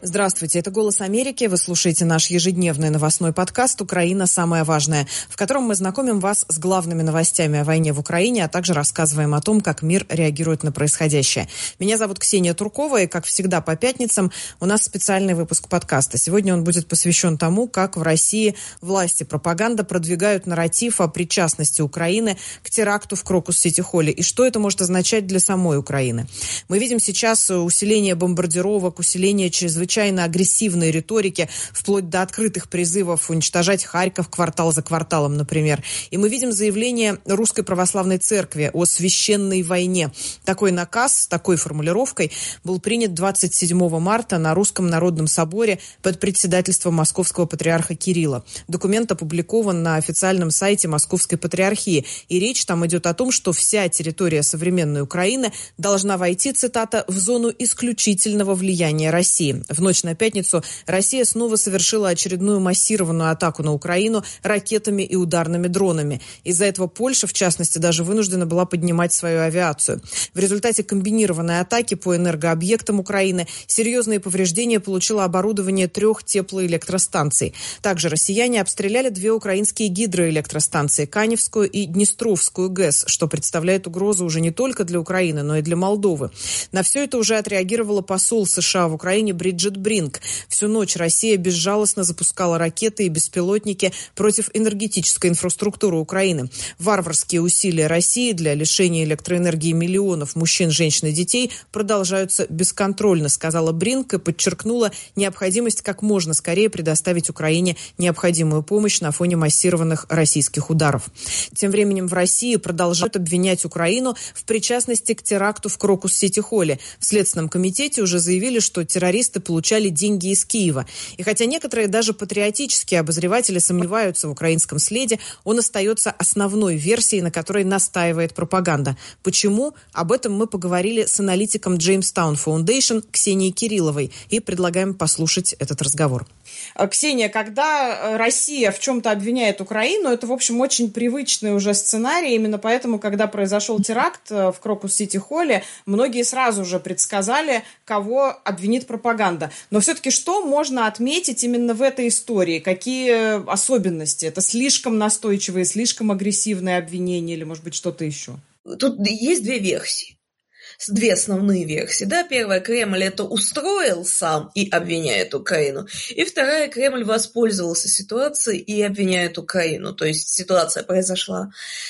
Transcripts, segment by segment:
Здравствуйте, это «Голос Америки». Вы слушаете наш ежедневный новостной подкаст «Украина. Самое важное», в котором мы знакомим вас с главными новостями о войне в Украине, а также рассказываем о том, как мир реагирует на происходящее. Меня зовут Ксения Туркова, и, как всегда, по пятницам у нас специальный выпуск подкаста. Сегодня он будет посвящен тому, как в России власти пропаганда продвигают нарратив о причастности Украины к теракту в Крокус-Сити-Холле, и что это может означать для самой Украины. Мы видим сейчас усиление бомбардировок, усиление чрезвычайно агрессивной риторики, вплоть до открытых призывов уничтожать Харьков квартал за кварталом, например. И мы видим заявление Русской Православной Церкви о священной войне. Такой наказ с такой формулировкой был принят 27 марта на Русском народном соборе под председательством Московского патриарха Кирилла. Документ опубликован на официальном сайте Московской патриархии. И речь там идет о том, что вся территория современной Украины должна войти, цитата, в зону исключительного влияния России. В ночь на пятницу Россия снова совершила очередную массированную атаку на Украину ракетами и ударными дронами. Из-за этого Польша, в частности, даже вынуждена была поднимать свою авиацию. В результате комбинированной атаки по энергообъектам Украины серьезные повреждения получило оборудование 3 теплоэлектростанций. Также россияне обстреляли 2 украинские гидроэлектростанции – Каневскую и Днестровскую ГЭС, что представляет угрозу уже не только для Украины, но и для Молдовы. На все это уже отреагировала посол США в Украине Бриджит Бринк. Всю ночь Россия безжалостно запускала ракеты и беспилотники против энергетической инфраструктуры Украины. Варварские усилия России для лишения электроэнергии миллионов мужчин, женщин и детей продолжаются бесконтрольно, сказала Бринк и подчеркнула необходимость как можно скорее предоставить Украине необходимую помощь на фоне массированных российских ударов. Тем временем в России продолжают обвинять Украину в причастности к теракту в Крокус-Сити-Холле. В Следственном комитете уже заявили, что террористы получали деньги из Киева. И хотя некоторые даже патриотические обозреватели сомневаются в украинском следе, он остается основной версией, на которой настаивает пропаганда. Почему? Об этом мы поговорили с аналитиком Jamestown Foundation Ксенией Кирилловой и предлагаем послушать этот разговор. Ксения, когда Россия в чем-то обвиняет Украину, это, в общем, очень привычный уже сценарий. Именно поэтому, когда произошел теракт в Крокус-Сити-Холле, многие сразу же предсказали, кого обвинит пропаганда. Но все-таки что можно отметить именно в этой истории? Какие особенности? Это слишком настойчивые, слишком агрессивные обвинения или, может быть, что-то еще? Тут есть 2 версии. 2 основные версии. Да, первая, Кремль это устроил сам и обвиняет Украину. И вторая, Кремль воспользовался ситуацией и обвиняет Украину. То есть ситуация произошла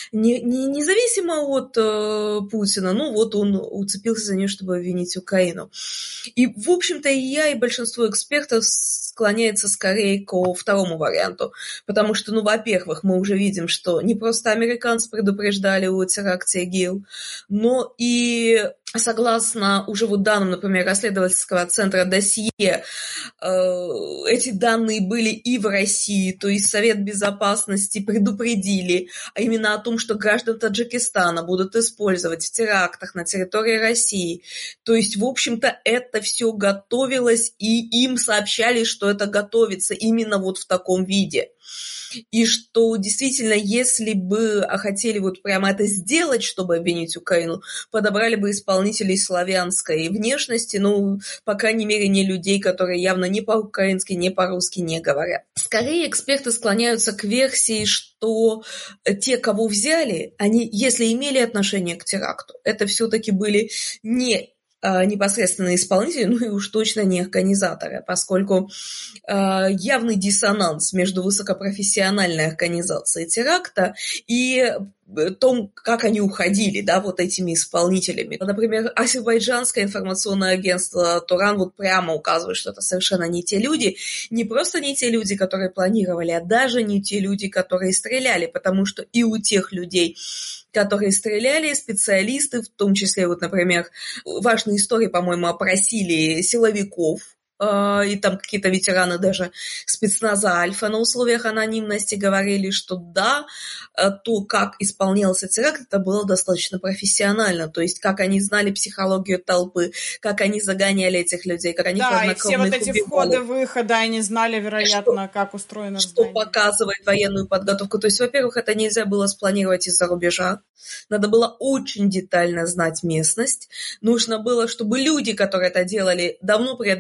независимо от Путина. Ну вот он уцепился за нее, чтобы обвинить Украину. И, в общем-то, и я, и большинство экспертов склоняется скорее к второму варианту. Потому что, ну, во-первых, мы уже видим, что не просто американцы предупреждали о теракте ИГИЛ, но и согласно уже вот данным, например, расследовательского центра «Досье», эти данные были и в России, то есть Совет Безопасности предупредили именно о том, что граждан Таджикистана будут использовать в терактах на территории России. То есть, в общем-то, это все готовилось, и им сообщали, что это готовится именно вот в таком виде. И что действительно, если бы хотели вот прямо это сделать, чтобы обвинить Украину, подобрали бы исполнителей славянской внешности, ну, по крайней мере, не людей, которые явно ни по-украински, ни по-русски не говорят. Скорее, эксперты склоняются к версии, что те, кого взяли, они, если имели отношение к теракту, это все-таки были не непосредственно исполнители, ну и уж точно не организаторы, поскольку явный диссонанс между высокопрофессиональной организацией теракта и том, как они уходили, да, вот этими исполнителями. Например, азербайджанское информационное агентство «Туран» вот прямо указывает, что это совершенно не те люди, не просто не те люди, которые планировали, а даже не те люди, которые стреляли, потому что и у тех людей, которые стреляли, специалисты, в том числе, вот, например, важные истории, по-моему, опросили силовиков, и там какие-то ветераны даже спецназа «Альфа» на условиях анонимности говорили, что да, то, как исполнялся теракт, это было достаточно профессионально, то есть как они знали психологию толпы, как они загоняли этих людей, как они да, и все вот эти входы-выходы, они знали, вероятно, как устроено здание. Что показывает военную подготовку. То есть, во-первых, это нельзя было спланировать из-за рубежа, надо было очень детально знать местность, нужно было, чтобы люди, которые это делали, давно преодолели психологию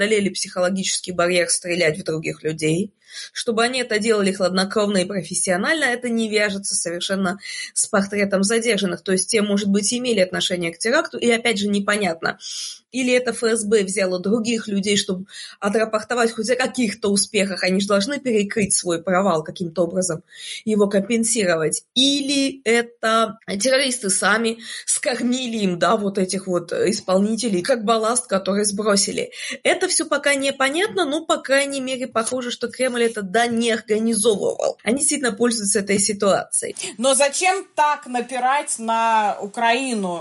психологический барьер стрелять в других людей, чтобы они это делали хладнокровно и профессионально, это не вяжется совершенно с портретом задержанных. То есть те, может быть, имели отношение к теракту, и опять же непонятно, или это ФСБ взяло других людей, чтобы отрапортовать хоть о каких-то успехах, они же должны перекрыть свой провал каким-то образом, его компенсировать, или это террористы сами скормили им, да, вот этих вот исполнителей, как балласт, который сбросили. Это все пока непонятно, но, по крайней мере, похоже, что Кремль это, да, не организовывал. Они действительно пользуются этой ситуацией. Но зачем так напирать на Украину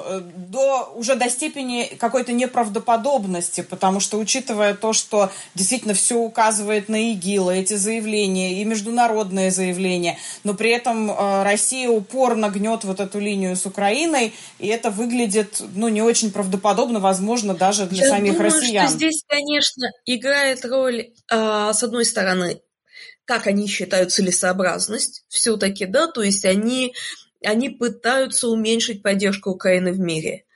уже до степени какой-то неправдоподобности? Потому что, учитывая то, что действительно все указывает на ИГИЛ, эти заявления и международные заявления, но при этом Россия упорно гнет вот эту линию с Украиной, и это выглядит, не очень правдоподобно, возможно, даже для самих россиян. Я думаю, что здесь, конечно, играет роль, с одной стороны, как они считают целесообразность все-таки, да, то есть они пытаются уменьшить поддержку Украины в мире.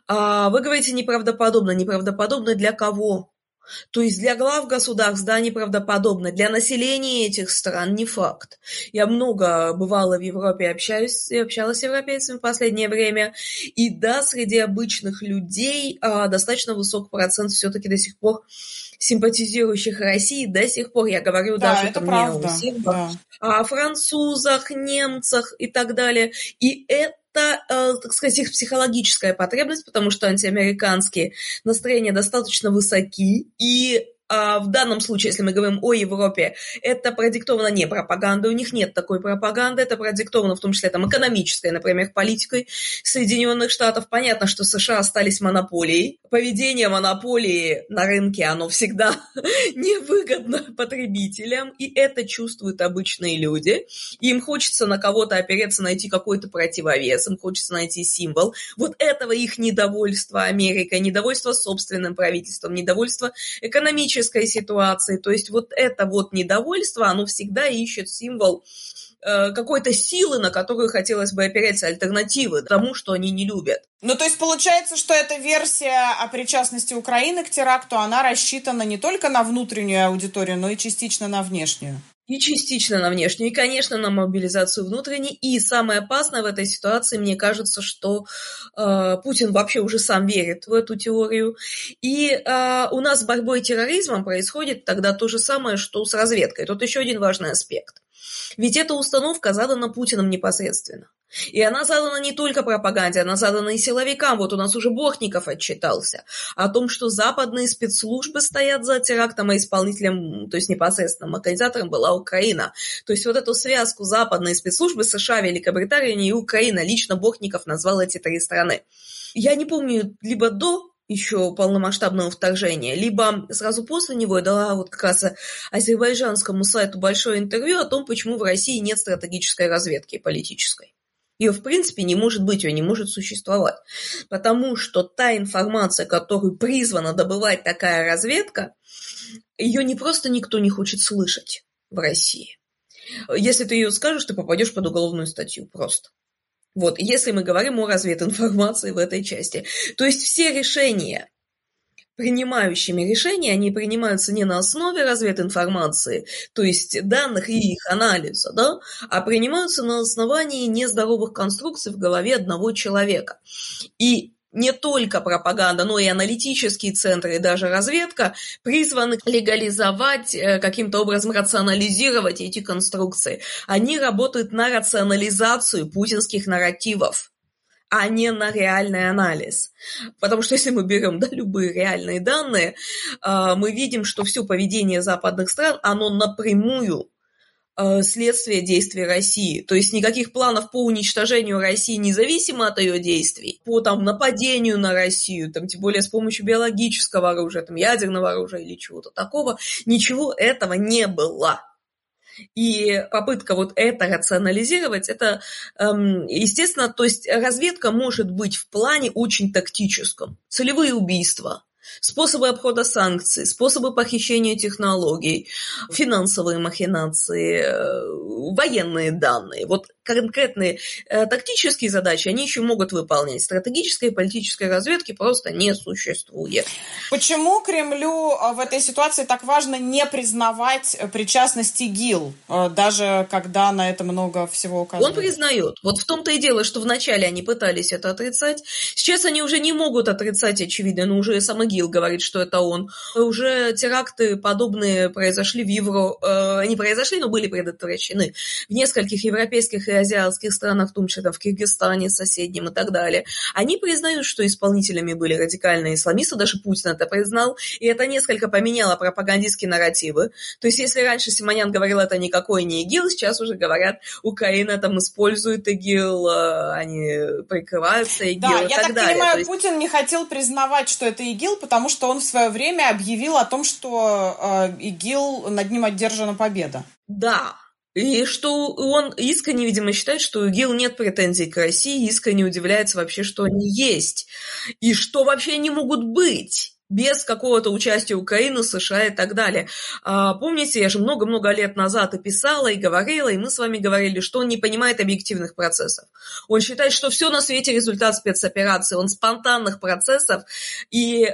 Вы говорите неправдоподобно. Неправдоподобно для кого? То есть для глав государств, да, неправдоподобно. Для населения этих стран не факт. Я много бывала в Европе, общалась с европейцами в последнее время. И да, среди обычных людей достаточно высокий процент все-таки до сих пор симпатизирующих России до сих пор, я говорю, да, даже это там правда, не о сербах, да. О французах, немцах и так далее. И это, так сказать, их психологическая потребность, потому что антиамериканские настроения достаточно высоки, и в данном случае, если мы говорим о Европе, это продиктовано не пропагандой, у них нет такой пропаганды, это продиктовано в том числе там, экономической, например, политикой Соединенных Штатов. Понятно, что США остались монополией. Поведение монополии на рынке, оно всегда невыгодно потребителям, и это чувствуют обычные люди. Им хочется на кого-то опереться, найти какой-то противовес, им хочется найти символ. Вот этого их недовольство Америкой, недовольство собственным правительством, недовольство экономической ситуации. То есть вот это вот недовольство, оно всегда ищет символ какой-то силы, на которую хотелось бы опереться, альтернативы тому, что они не любят. То есть получается, что эта версия о причастности Украины к теракту, она рассчитана не только на внутреннюю аудиторию, но и частично на внешнюю. И частично на внешнюю, и, конечно, на мобилизацию внутренней. И самое опасное в этой ситуации, мне кажется, что Путин вообще уже сам верит в эту теорию. И у нас с борьбой с терроризмом происходит тогда то же самое, что с разведкой. Тут еще один важный аспект. Ведь эта установка задана Путиным непосредственно. И она задана не только пропаганде, она задана и силовикам. Вот у нас уже Бортников отчитался о том, что западные спецслужбы стоят за терактом, а исполнителем, то есть непосредственным организатором была Украина. То есть вот эту связку западные спецслужбы США, Великобритания и Украина, лично Бортников назвал эти три страны. Я не помню, либо до еще полномасштабного вторжения, либо сразу после него я дала вот как раз азербайджанскому сайту большое интервью о том, почему в России нет стратегической разведки политической. Ее, в принципе, не может быть, ее не может существовать. Потому что та информация, которую призвана добывать такая разведка, ее не просто никто не хочет слышать в России. Если ты ее скажешь, ты попадешь под уголовную статью просто. Вот, если мы говорим о развединформации в этой части. То есть все решения, принимающими решения, они принимаются не на основе развединформации, то есть данных и их анализа, да, а принимаются на основании нездоровых конструкций в голове одного человека. И не только пропаганда, но и аналитические центры, и даже разведка призваны легализовать, каким-то образом рационализировать эти конструкции. Они работают на рационализацию путинских нарративов, а не на реальный анализ. Потому что если мы берем любые реальные данные, мы видим, что все поведение западных стран, оно напрямую следствие действий России. То есть никаких планов по уничтожению России, независимо от ее действий, по нападению на Россию, тем более с помощью биологического оружия, ядерного оружия или чего-то такого, ничего этого не было. И попытка это рационализировать, это, естественно, то есть разведка может быть в плане очень тактическом. Целевые убийства, Способы обхода санкций, способы похищения технологий, финансовые махинации, военные данные. Вот конкретные тактические задачи они еще могут выполнять. Стратегической и политической разведки просто не существует. Почему Кремлю в этой ситуации так важно не признавать причастность ИГИЛ, даже когда на это много всего указывает? Он признает. Вот в том-то и дело, что вначале они пытались это отрицать. Сейчас они уже не могут отрицать, очевидно, но уже сам ИГИЛ говорит, что это он. Уже теракты подобные произошли не произошли, но были предотвращены в нескольких европейских и азиатских странах, в том числе в Киргизстане соседнем и так далее. Они признают, что исполнителями были радикальные исламисты, даже Путин это признал, и это несколько поменяло пропагандистские нарративы. То есть если раньше Симонян говорил, это никакой не ИГИЛ, сейчас уже говорят, Украина там использует ИГИЛ, они прикрываются ИГИЛ, да, и так далее. Я так понимаю, Путин не хотел признавать, что это ИГИЛ, потому что он в свое время объявил о том, что ИГИЛ, над ним одержана победа. Да. И что он искренне, видимо, считает, что у ИГИЛ нет претензий к России, искренне удивляется вообще, что они есть, и что вообще они могут быть без какого-то участия Украины, США и так далее. Помните, я же много-много лет назад и писала, и говорила, и мы с вами говорили, что он не понимает объективных процессов. Он считает, что все на свете результат спецоперации, он спонтанных процессов и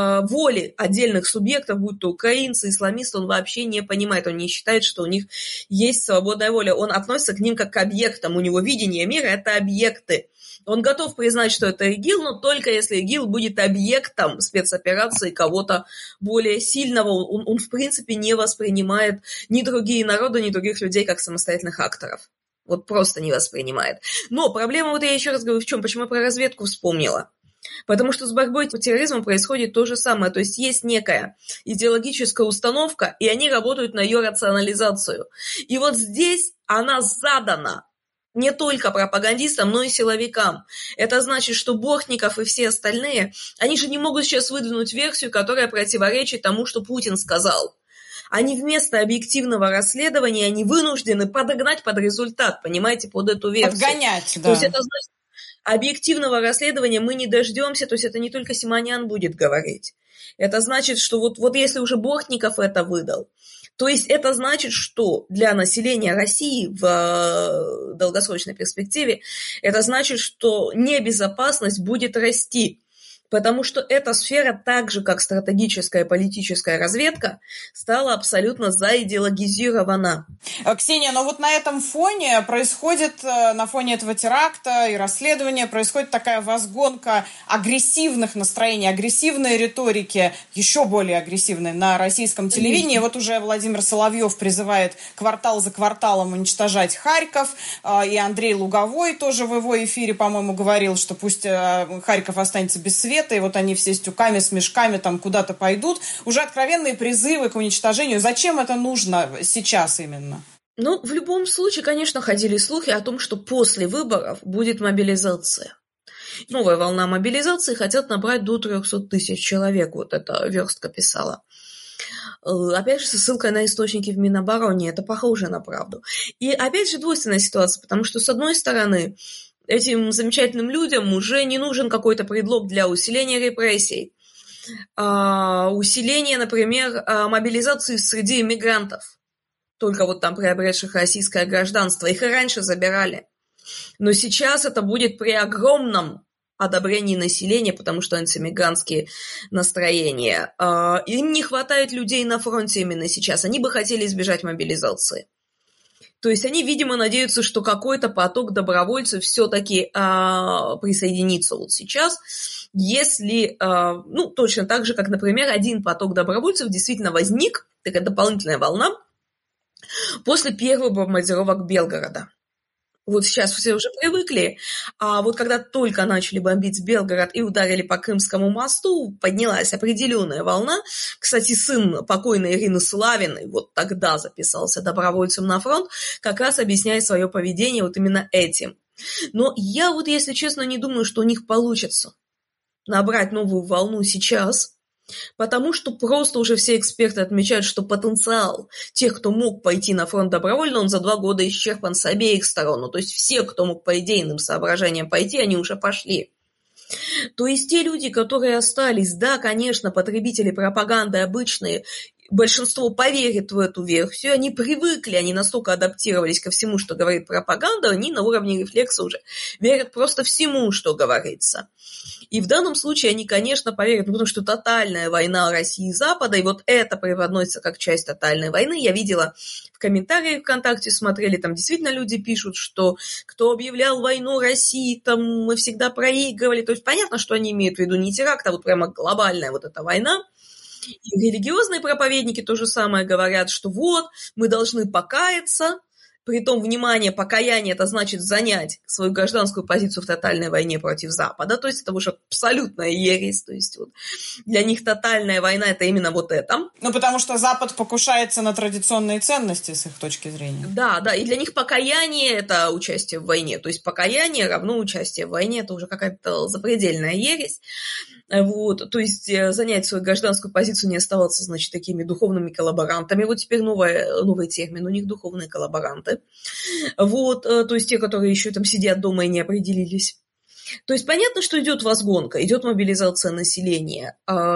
воли отдельных субъектов, будь то украинцы, исламисты, он вообще не понимает, он не считает, что у них есть свободная воля. Он относится к ним как к объектам, у него видение мира – это объекты. Он готов признать, что это ИГИЛ, но только если ИГИЛ будет объектом спецоперации кого-то более сильного. Он в принципе не воспринимает ни другие народы, ни других людей как самостоятельных акторов. Вот просто не воспринимает. Но проблема, вот я еще раз говорю, в чем? Почему я про разведку вспомнила? Потому что с борьбой с терроризмом происходит то же самое. То есть есть некая идеологическая установка, и они работают на ее рационализацию. И вот здесь она задана не только пропагандистам, но и силовикам. Это значит, что Бортников и все остальные, они же не могут сейчас выдвинуть версию, которая противоречит тому, что Путин сказал. Они вместо объективного расследования, они вынуждены подогнать под результат, понимаете, под эту версию. Подгонять, да. То есть это значит, объективного расследования мы не дождемся, то есть это не только Симонян будет говорить. Это значит, что вот если уже Бортников это выдал, то есть это значит, что для населения России в долгосрочной перспективе, это значит, что небезопасность будет расти. Потому что эта сфера, так же как стратегическая политическая разведка, стала абсолютно заидеологизирована. Ксения, но вот на этом фоне происходит, на фоне этого теракта и расследования, происходит такая возгонка агрессивных настроений, агрессивной риторики, еще более агрессивной на российском телевидении. Вот уже Владимир Соловьев призывает квартал за кварталом уничтожать Харьков, и Андрей Луговой тоже в его эфире, по-моему, говорил, что пусть Харьков останется без света, и вот они все с тюками, с мешками там куда-то пойдут. Уже откровенные призывы к уничтожению. Зачем это нужно сейчас именно? Ну, в любом случае, конечно, ходили слухи о том, что после выборов будет мобилизация. Новая волна мобилизации, хотят набрать до 300 тысяч человек. Вот это Верстка писала. Опять же, со ссылкой на источники в Минобороне. Это похоже на правду. И опять же, двойственная ситуация, потому что, с одной стороны, этим замечательным людям уже не нужен какой-то предлог для усиления репрессий. Усиление, например, мобилизации среди иммигрантов. Только вот там приобретших российское гражданство. Их и раньше забирали. Но сейчас это будет при огромном одобрении населения, потому что антииммигрантские настроения. Им не хватает людей на фронте именно сейчас. Они бы хотели избежать мобилизации. То есть они, видимо, надеются, что какой-то поток добровольцев все-таки присоединится вот сейчас, если, точно так же, как, например, один поток добровольцев действительно возник, такая дополнительная волна, после первых бомбардировок Белгорода. Вот сейчас все уже привыкли, а вот когда только начали бомбить Белгород и ударили по Крымскому мосту, поднялась определенная волна. Кстати, сын покойной Ирины Славиной вот тогда записался добровольцем на фронт, как раз объясняя свое поведение вот именно этим. Но я вот, если честно, не думаю, что у них получится набрать новую волну сейчас, потому что просто уже все эксперты отмечают, что потенциал тех, кто мог пойти на фронт добровольно, он за 2 года исчерпан с обеих сторон. То есть все, кто мог по идейным соображениям пойти, они уже пошли. То есть те люди, которые остались, да, конечно, потребители пропаганды обычные, большинство поверит в эту версию, они привыкли, они настолько адаптировались ко всему, что говорит пропаганда, они на уровне рефлекса уже верят просто всему, что говорится. И в данном случае они, конечно, поверят, потому что тотальная война России и Запада, и вот это преподносится как часть тотальной войны. Я видела в комментариях ВКонтакте, смотрели, там действительно люди пишут, что кто объявлял войну России, там мы всегда проигрывали. То есть понятно, что они имеют в виду не теракт, а вот прямо глобальная вот эта война. И религиозные проповедники то же самое говорят, что вот, мы должны покаяться. Притом, внимание, покаяние – это значит занять свою гражданскую позицию в тотальной войне против Запада. То есть это уже абсолютная ересь. То есть вот для них тотальная война – это именно вот это. Ну, потому что Запад покушается на традиционные ценности с их точки зрения. Да, да, и для них покаяние – это участие в войне. То есть покаяние равно участие в войне – это уже какая-то запредельная ересь. Вот, то есть занять свою гражданскую позицию, не оставаться, значит, такими духовными коллаборантами. Вот теперь новый термин у них – духовные коллаборанты. Вот, то есть те, которые еще там сидят дома и не определились. То есть понятно, что идет возгонка, идет мобилизация населения.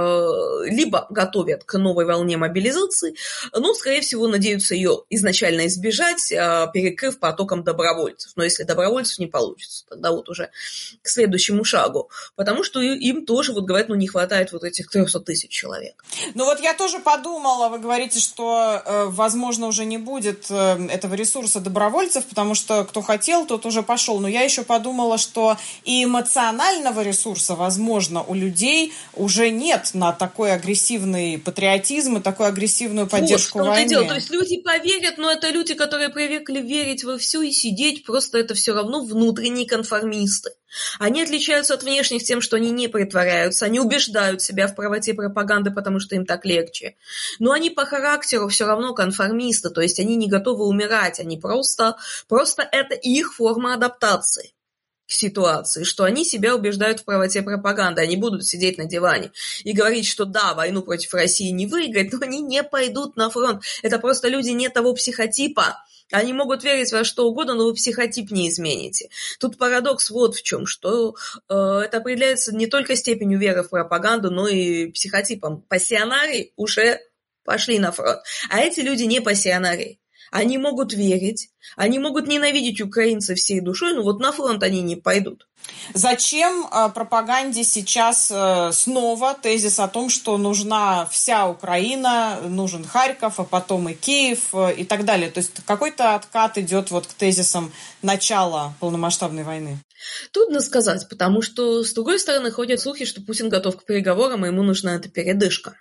Либо готовят к новой волне мобилизации, но, скорее всего, надеются ее изначально избежать, перекрыв потоком добровольцев. Но если добровольцев не получится, тогда вот уже к следующему шагу. Потому что им тоже, вот говорят, не хватает вот этих 300 тысяч человек. Ну вот я тоже подумала, вы говорите, что, возможно, уже не будет этого ресурса добровольцев, потому что кто хотел, тот уже пошел. Но я еще подумала, что и эмоционального ресурса, возможно, у людей уже нет на такой агрессивный патриотизм и такую агрессивную поддержку войны. То есть люди поверят, но это люди, которые привыкли верить во все и сидеть, просто это все равно внутренние конформисты. Они отличаются от внешних тем, что они не притворяются, они убеждают себя в правоте пропаганды, потому что им так легче. Но они по характеру все равно конформисты, то есть они не готовы умирать, они просто это их форма адаптации к ситуации, что они себя убеждают в правоте пропаганды, они будут сидеть на диване и говорить, что да, войну против России не выиграть, но они не пойдут на фронт. Это просто люди не того психотипа. Они могут верить во что угодно, но вы психотип не измените. Тут парадокс вот в чем, что это определяется не только степенью веры в пропаганду, но и психотипом. Пассионарии уже пошли на фронт, а эти люди не пассионарии. Они могут верить, они могут ненавидеть украинцев всей душой, но вот на фронт они не пойдут. Зачем пропаганде сейчас снова тезис о том, что нужна вся Украина, нужен Харьков, а потом и Киев и так далее? То есть какой-то откат идет вот к тезисам начала полномасштабной войны? Трудно сказать, потому что, с другой стороны, ходят слухи, что Путин готов к переговорам, и ему нужна эта передышка.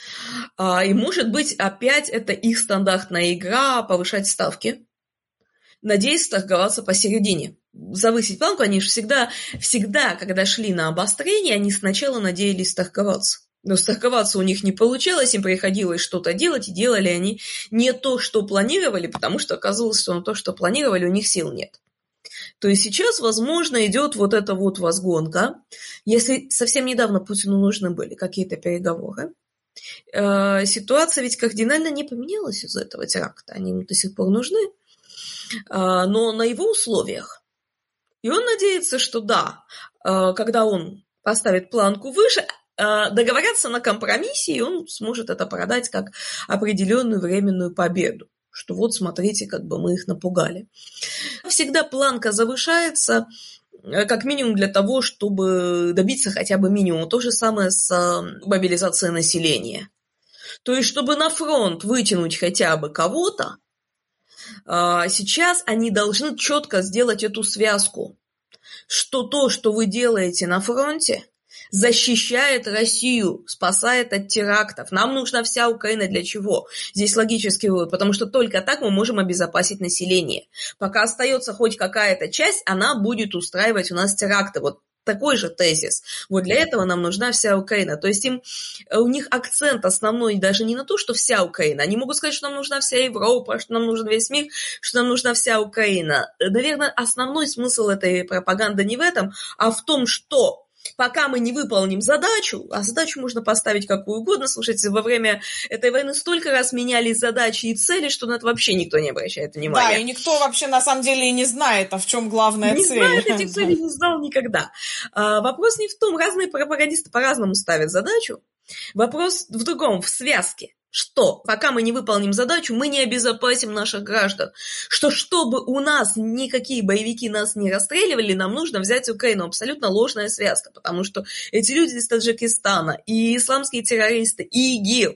И, может быть, опять это их стандартная игра повышать ставки, надеясь торговаться посередине. Завысить планку они же всегда, когда шли на обострение, они сначала надеялись торговаться. Но торговаться у них не получалось, им приходилось что-то делать, и делали они не то, что планировали, потому что оказалось, что на то, что планировали, у них сил нет. То есть сейчас, возможно, идет вот эта вот возгонка. Если совсем недавно Путину нужны были какие-то переговоры, ситуация ведь кардинально не поменялась из-за этого теракта. Они ему до сих пор нужны, но на его условиях. И он надеется, что да, когда он поставит планку выше, договорятся на компромиссе, и он сможет это продать как определенную временную победу. Что вот, смотрите, как бы мы их напугали. Всегда планка завышается, как минимум для того, чтобы добиться хотя бы минимума. То же самое с мобилизацией населения. То есть, чтобы на фронт вытянуть хотя бы кого-то, сейчас они должны четко сделать эту связку, что то, что вы делаете на фронте, защищает Россию, спасает от терактов. Нам нужна вся Украина для чего? Здесь логический вывод, потому что только так мы можем обезопасить население. Пока остается хоть какая-то часть, она будет устраивать у нас теракты. Вот такой же тезис. Вот для этого нам нужна вся Украина. То есть у них акцент основной даже не на то, что вся Украина. Они могут сказать, что нам нужна вся Европа, что нам нужен весь мир, что нам нужна вся Украина. Наверное, основной смысл этой пропаганды не в этом, а в том, что пока мы не выполним задачу, а задачу можно поставить какую угодно, слушайте, во время этой войны столько раз менялись задачи и цели, что на это вообще никто не обращает внимания. Да, и никто вообще на самом деле и не знает, а в чем главная цель. Не знает этих целей, не знал никогда. Вопрос не в том, разные пропагандисты по-разному ставят задачу, вопрос в другом, в связке. Что, пока мы не выполним задачу, мы не обезопасим наших граждан. Что, чтобы у нас никакие боевики нас не расстреливали, нам нужно взять Украину. Абсолютно ложная связка, потому что эти люди из Таджикистана, и исламские террористы, и ИГИЛ,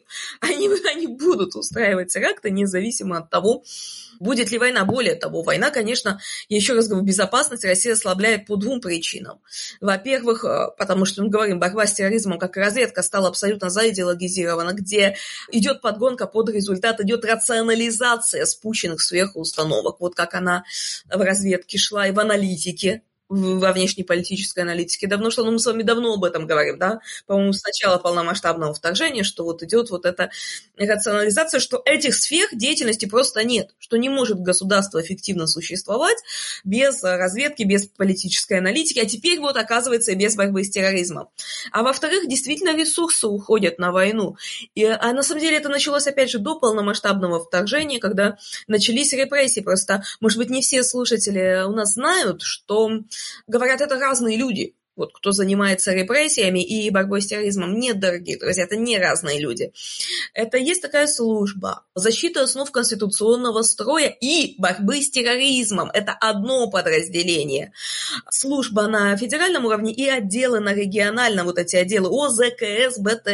они будут устраивать теракты, независимо от того, будет ли война. Более того, война, конечно, я еще раз говорю, безопасность Россия ослабляет по двум причинам. Во-первых, потому что, мы говорим, борьба с терроризмом, как и разведка, стала абсолютно заидеологизирована, где идет подгонка под результат, идет рационализация спущенных сверху установок. Вот как она в разведке шла и в аналитике, во внешнеполитической аналитике давно шла, но мы с вами давно об этом говорим, да, по-моему, с начала полномасштабного вторжения, что вот идет вот эта рационализация, что этих сфер деятельности просто нет, что не может государство эффективно существовать без разведки, без политической аналитики, а теперь вот оказывается и без борьбы с терроризмом. А во-вторых, действительно ресурсы уходят на войну. А на самом деле это началось, опять же, до полномасштабного вторжения, когда начались репрессии. Просто, может быть, не все слушатели у нас знают, что говорят, это разные люди. Вот кто занимается репрессиями и борьбой с терроризмом. Нет, дорогие друзья, это не разные люди. Это есть такая служба защиты основ конституционного строя и борьбы с терроризмом. Это одно подразделение. Служба на федеральном уровне и отделы на региональном, вот эти отделы ОЗКС, БТ.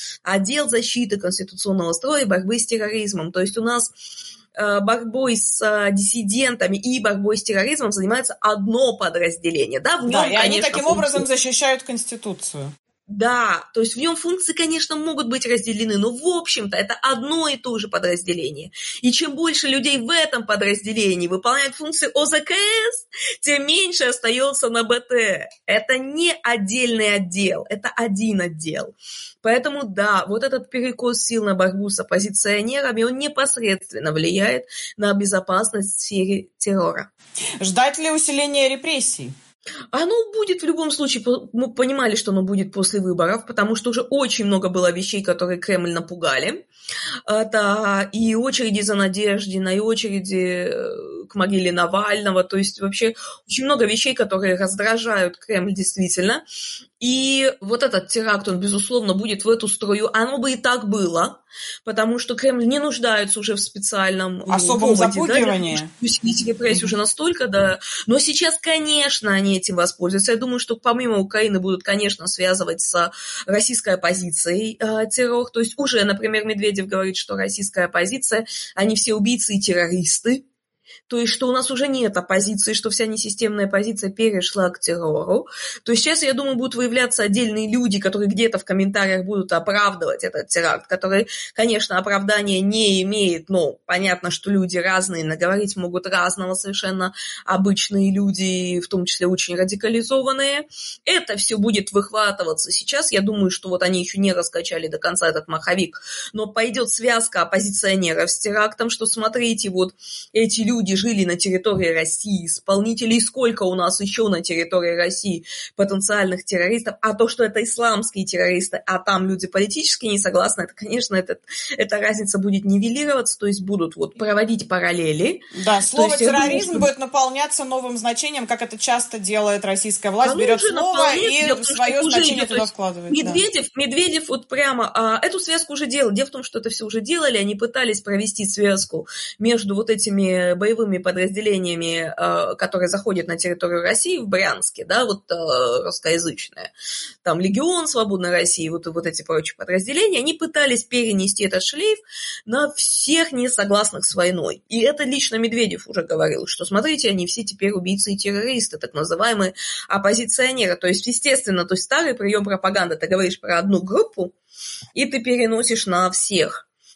Отдел защиты конституционного строя и борьбы с терроризмом. То есть у нас борьбой с диссидентами и борьбой с терроризмом занимается одно подразделение. Да, в нем, и они таким образом защищают Конституцию. Да, то есть в нем функции, конечно, могут быть разделены, но в общем-то это одно и то же подразделение. И чем больше людей в этом подразделении выполняют функции ОЗКС, тем меньше остается на БТ. Это не отдельный отдел, это один отдел. Поэтому да, вот этот перекос сил на борьбу с оппозиционерами, он непосредственно влияет на безопасность в сфере террора. Ждать ли усиления репрессий? Оно будет в любом случае, мы понимали, что оно будет после выборов, потому что уже очень много было вещей, которые Кремль напугали. Это и очереди за Надеждиной, и очереди к могиле Навального, то есть вообще очень много вещей, которые раздражают Кремль действительно. И вот этот теракт, он, безусловно, будет в эту струю. Оно бы и так было, потому что Кремль не нуждается уже в специальном особом запугивании. Да, усилить репрессии уже настолько, да. Но сейчас, конечно, они этим воспользуются. Я думаю, что помимо Украины будут, конечно, связывать с российской оппозицией террор. То есть уже, например, Медведев говорит, что российская оппозиция, они все убийцы и террористы. То есть, что у нас уже нет оппозиции, что вся несистемная оппозиция перешла к террору. То есть сейчас, я думаю, будут выявляться отдельные люди, которые где-то в комментариях будут оправдывать этот теракт, который, конечно, оправдания не имеет, но понятно, что люди разные, наговорить могут разного совершенно обычные люди, в том числе очень радикализованные. Это все будет выхватываться сейчас. Я думаю, что вот они еще не раскачали до конца этот маховик, но пойдет связка оппозиционеров с терактом, что смотрите, вот эти люди жили на территории России, исполнителей сколько у нас еще на территории России потенциальных террористов, а то, что это исламские террористы, а там люди политически не согласны, это, конечно, эта разница будет нивелироваться, то есть будут вот проводить параллели. Да, слово терроризм будет наполняться новым значением, как это часто делает российская власть, берет слово и свое значение туда вкладывает. Медведев вот прямо эту связку уже делал. Дело в том, что это все уже делали, они пытались провести связку между вот этими боевыми подразделениями, которые заходят на территорию России в Брянске, да, вот русскоязычные, там Легион Свободной России, вот эти прочие подразделения, они пытались перенести этот шлейф на всех несогласных с войной. И это лично Медведев уже говорил, что, смотрите, они все теперь убийцы и террористы, так называемые оппозиционеры. То есть, естественно, то есть старый прием пропаганды, ты говоришь про одну группу, и ты переносишь на всех.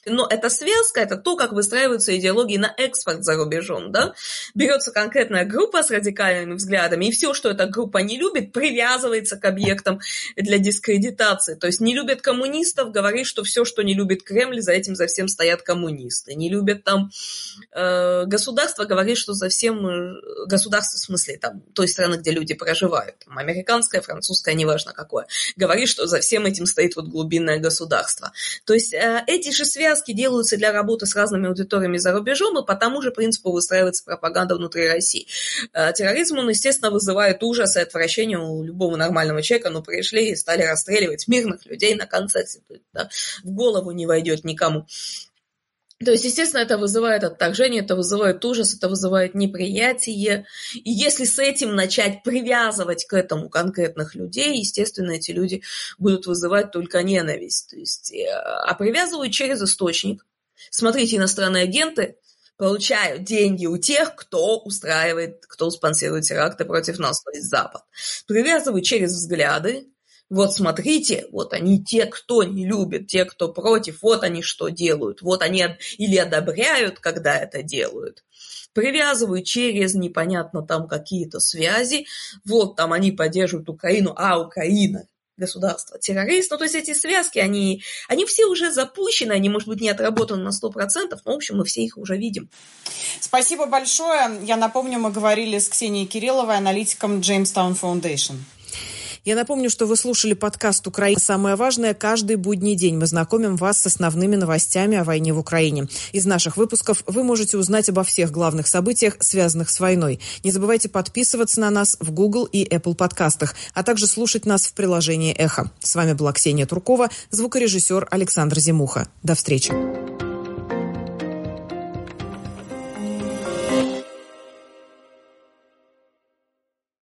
Но эта связка – это то, как выстраиваются идеологии на экспорт за рубежом, да? Берется конкретная группа с радикальными взглядами, и все, что эта группа не любит, привязывается к объектам для дискредитации. То есть не любят коммунистов, говорит, что все, что не любит Кремль, за этим за всем стоят коммунисты. Не любят там государство, говорит, что за всем государство, в смысле, там, той страны, где люди проживают, там, американское, французское, неважно какое, говорит, что за всем этим стоит вот глубинное государство. То есть эти же связки делаются для работы с разными аудиториями за рубежом, и по тому же принципу выстраивается пропаганда внутри России. Терроризм, он, естественно, вызывает ужас и отвращение у любого нормального человека, но пришли и стали расстреливать мирных людей на концерте. Да, в голову не войдет никому. То есть, естественно, это вызывает отторжение, это вызывает ужас, это вызывает неприятие. И если с этим начать привязывать к этому конкретных людей, естественно, эти люди будут вызывать только ненависть. То есть, а привязывают через источник. Смотрите, иностранные агенты получают деньги у тех, кто устраивает, кто спонсирует теракты против нас, то есть Запад. Привязывают через взгляды. Вот смотрите, вот они те, кто не любит, те, кто против, вот они что делают. Вот они или одобряют, когда это делают. Привязывают через непонятно там какие-то связи. Вот там они поддерживают Украину, а Украина государство террорист. Ну, то есть эти связки, они все уже запущены, они, может быть, не отработаны на 100%, но, в общем, мы все их уже видим. Спасибо большое. Я напомню, мы говорили с Ксенией Кирилловой, аналитиком Jamestown Foundation. Я напомню, что вы слушали подкаст «Украина. Самое важное». Каждый будний день мы знакомим вас с основными новостями о войне в Украине. Из наших выпусков вы можете узнать обо всех главных событиях, связанных с войной. Не забывайте подписываться на нас в Google и Apple подкастах, а также слушать нас в приложении «Эхо». С вами была Ксения Туркова, звукорежиссер Александр Зимуха. До встречи.